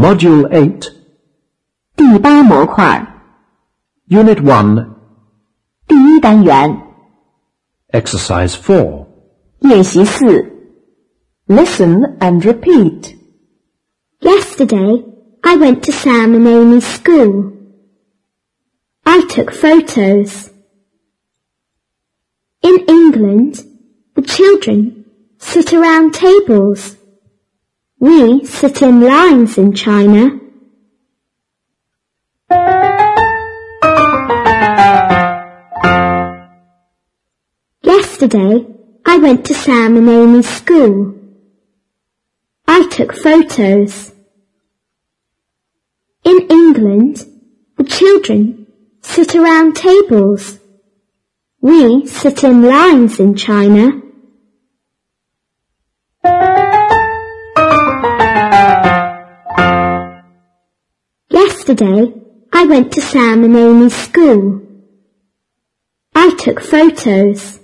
Module 8, 第8模块 Unit 1, 第1单元 Exercise 4. 练习4 Listen and repeat. Yesterday, I went to Sam and Amy's school. I took photos. In England, the children sit around tables. We sit in lines in China. Yesterday, I went to Sam and Amy's school. I took photos. In England, the children sit around tables. We sit in lines in China. Yesterday, I went to Sam and Amy's school. I took photos.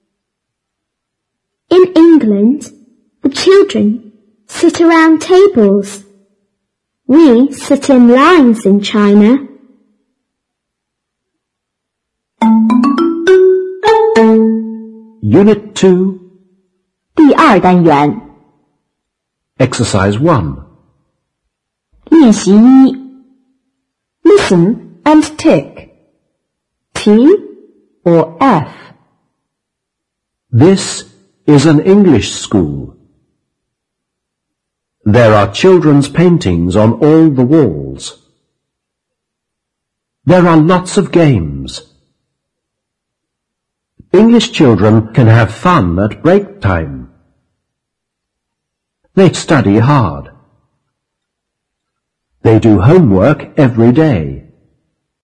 In England, the children sit around tables. We sit in lines in China. Unit 2, 第2单元 Exercise 1. 练习1 Listen and tick. T or F? This is an English school. There are children's paintings on all the walls. There are lots of games. English children can have fun at break time. They study hard. They do homework every day.